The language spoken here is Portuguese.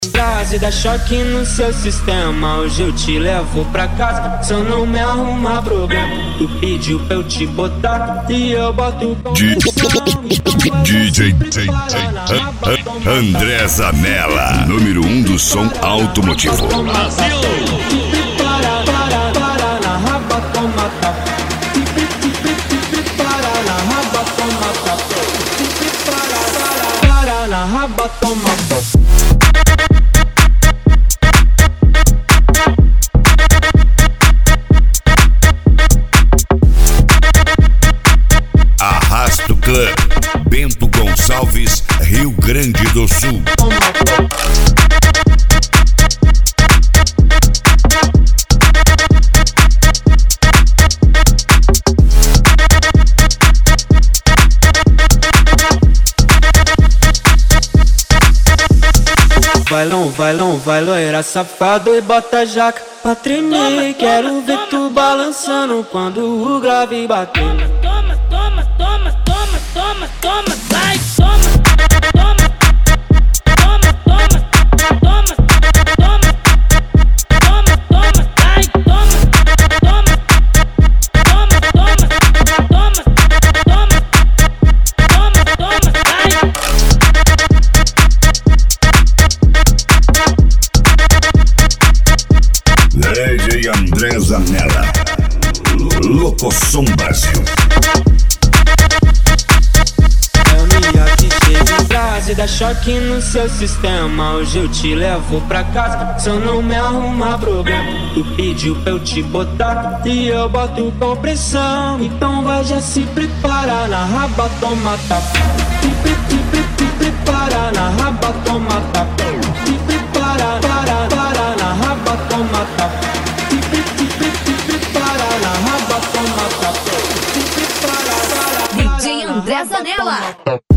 Frase dá choque no seu sistema. Hoje eu te levo pra casa. Só não me arruma problema. Tu pediu pra eu te botar e eu boto com DJ André Zanella, número 1 do som automotivo. Brasil! Para na raba, toma tapa. Para na raba, toma tapa. Para na raba, toma tapa. Arrasto Club, Bento Gonçalves, Rio Grande do Sul. Vai loira safado e bota jaca pra tremer. Quero ver tu balançando quando o grave bater. Toma, toma, toma, toma, toma, toma, vai, toma, toma, toma, toma, toma, toma, toma, toma, vai, toma, toma, toma, toma, toma, toma, toma, vai. DJ André Zanella, Locoção Brasil. Frase dá choque no seu sistema. Hoje eu te levo pra casa. Só não me arruma problema. Tu pediu pra eu te botar e eu boto com pressão. Então vai já se preparar. Na raba toma tapa. Prepara na raba toma tapa. Prepara na raba toma tapa. Prepara na raba toma tapa. DJ André Zanella.